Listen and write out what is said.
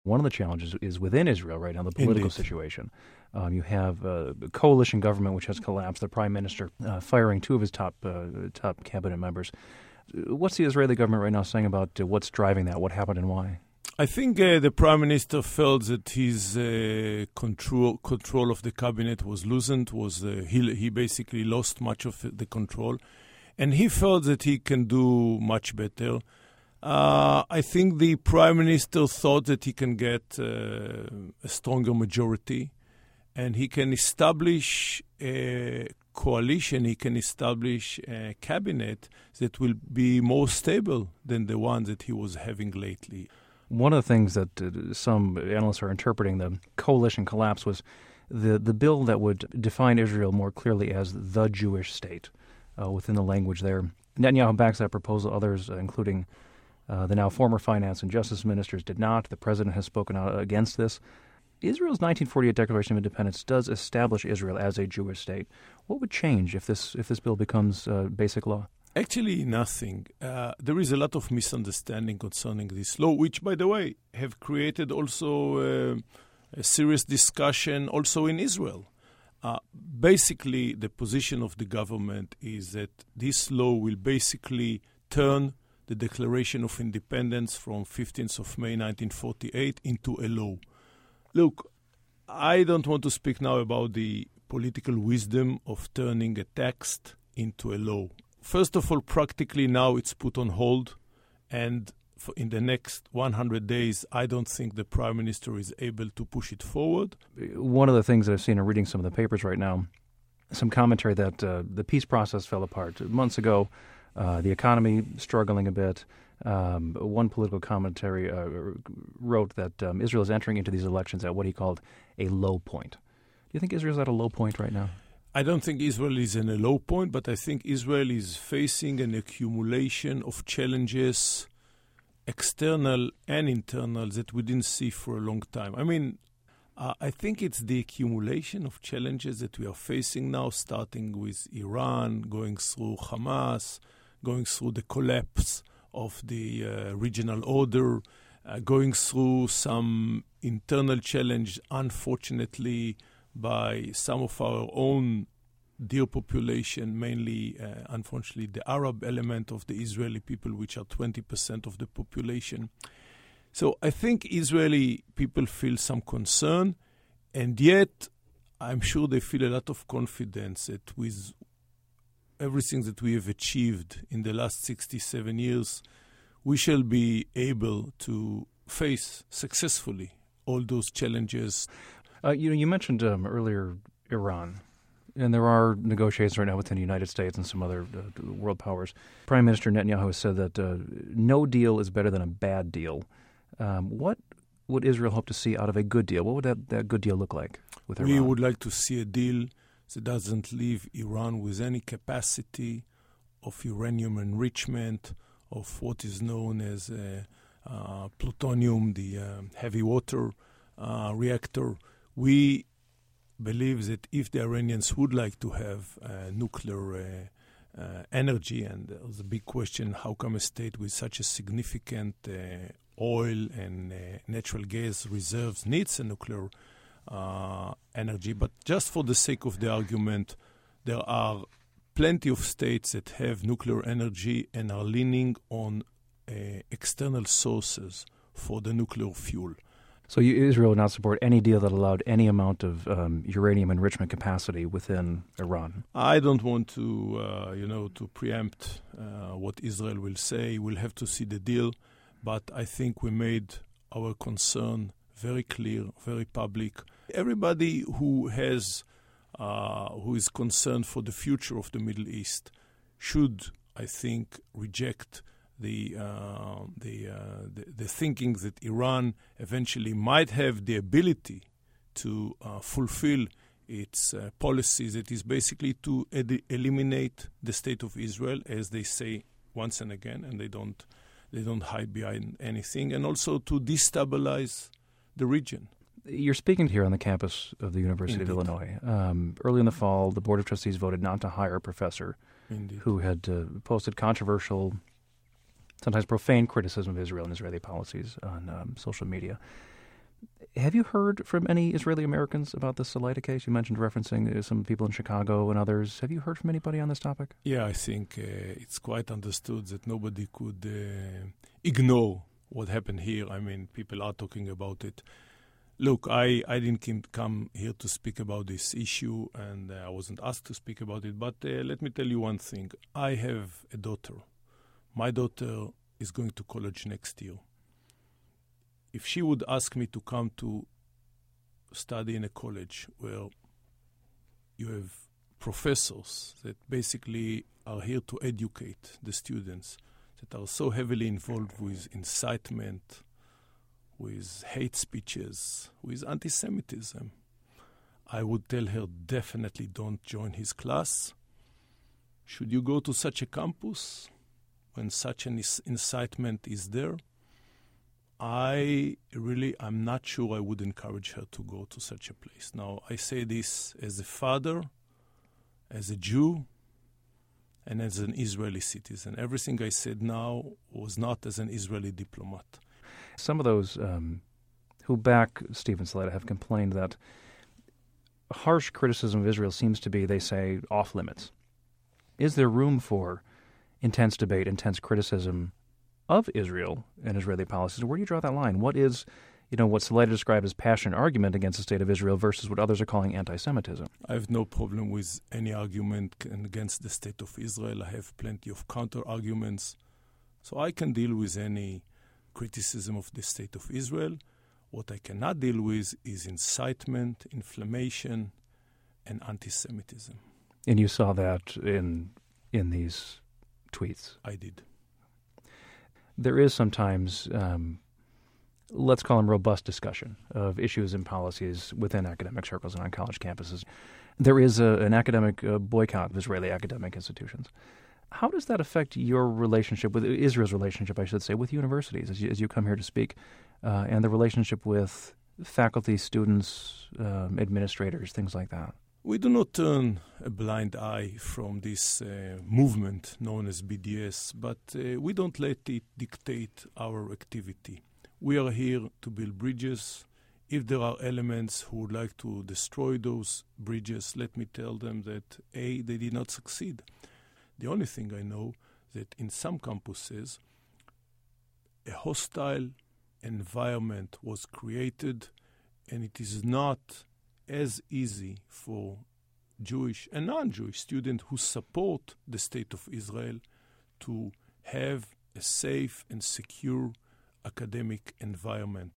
One of the challenges is within Israel right now, the political Indeed. situation. You have a coalition government which has collapsed, the prime minister firing two of his top cabinet members. What's the Israeli government right now saying about what's driving that, what happened and why? I think the prime minister felt that his control of the cabinet was loosened. He basically lost much of the control, and he felt that he can do much better. I think the prime minister thought that he can get a stronger majority, and he can establish a coalition, he can establish a cabinet that will be more stable than the one that he was having lately. One of the things that some analysts are interpreting the coalition collapse was the bill that would define Israel more clearly as the Jewish state within the language there. Netanyahu backs that proposal. Others, including the now former finance and justice ministers, did not. The president has spoken out against this. Israel's 1948 Declaration of Independence does establish Israel as a Jewish state. What would change if this bill becomes basic law? Actually, nothing. There is a lot of misunderstanding concerning this law, which, by the way, have created also a serious discussion also in Israel. Basically, the position of the government is that this law will basically turn the Declaration of Independence from 15th of May 1948 into a law. Look, I don't want to speak now about the political wisdom of turning a text into a law. First of all, practically now it's put on hold, and in the next 100 days, I don't think the Prime Minister is able to push it forward. One of the things that I've seen in reading some of the papers right now, some commentary that the peace process fell apart. Months ago, the economy struggling a bit. One political commentary wrote that Israel is entering into these elections at what he called a low point. Do you think Israel's at a low point right now? I don't think Israel is in a low point, but I think Israel is facing an accumulation of challenges, external and internal, that we didn't see for a long time. I mean, I think it's the accumulation of challenges that we are facing now, starting with Iran, going through Hamas, going through the collapse of the regional order, going through some internal challenge, unfortunately, by some of our own dear population, mainly, unfortunately, the Arab element of the Israeli people, which are 20% of the population. So I think Israeli people feel some concern, and yet I'm sure they feel a lot of confidence that with everything that we have achieved in the last 67 years, we shall be able to face successfully all those challenges. You mentioned earlier Iran, and there are negotiations right now within the United States and some other world powers. Prime Minister Netanyahu has said that no deal is better than a bad deal. What would Israel hope to see out of a good deal? What would that good deal look like with Iran? We would like to see a deal that doesn't leave Iran with any capacity of uranium enrichment, of what is known as plutonium, the heavy water reactor. We believe that if the Iranians would like to have nuclear energy, and there's a big question, how come a state with such a significant oil and natural gas reserves needs a nuclear energy? But just for the sake of the argument, there are plenty of states that have nuclear energy and are leaning on external sources for the nuclear fuel. So Israel would not support any deal that allowed any amount of uranium enrichment capacity within Iran? I don't want to, to preempt what Israel will say. We'll have to see the deal. But I think we made our concern very clear, very public. Everybody who is concerned for the future of the Middle East should, I think, reject the thinking that Iran eventually might have the ability to fulfill its policy, that is basically to eliminate the state of Israel, as they say once and again, and they don't hide behind anything, and also to destabilize the region. You're speaking here on the campus of the University Indeed. of Illinois. Early in the fall, the Board of Trustees voted not to hire a professor Indeed. who had posted controversial, sometimes profane criticism of Israel and Israeli policies on social media. Have you heard from any Israeli Americans about the Salaita case? You mentioned referencing some people in Chicago and others. Have you heard from anybody on this topic? Yeah, I think it's quite understood that nobody could ignore what happened here. I mean, people are talking about it. Look, I didn't come here to speak about this issue, and I wasn't asked to speak about it. But let me tell you one thing. I have a daughter. My daughter is going to college next year. If she would ask me to come to study in a college where you have professors that basically are here to educate the students, that are so heavily involved with incitement, with hate speeches, with anti-Semitism, I would tell her definitely don't join his class. Should you go to such a campus when such an incitement is there? I'm not sure I would encourage her to go to such a place. Now, I say this as a father, as a Jew, and as an Israeli citizen. Everything I said now was not as an Israeli diplomat. Some of those who back Stephen Salaita have complained that harsh criticism of Israel seems to be, they say, off limits. Is there room for intense debate, intense criticism of Israel and Israeli policies? Where do you draw that line? What is, what Salaita described as passionate argument against the state of Israel versus what others are calling anti-Semitism? I have no problem with any argument against the state of Israel. I have plenty of counter-arguments. So I can deal with any criticism of the state of Israel. What I cannot deal with is incitement, inflammation, and anti-Semitism. And you saw that in these tweets? I did. There is sometimes, let's call them robust discussion of issues and policies within academic circles and on college campuses. There is an academic boycott of Israeli academic institutions. How does that affect your relationship with Israel's relationship, I should say, with universities as you come here to speak, and the relationship with faculty, students, administrators, things like that? We do not turn a blind eye from this movement known as BDS, but we don't let it dictate our activity. We are here to build bridges. If there are elements who would like to destroy those bridges, let me tell them that, A, they did not succeed. The only thing I know that in some campuses, a hostile environment was created, and it is not as easy for Jewish and non-Jewish students who support the state of Israel to have a safe and secure academic environment.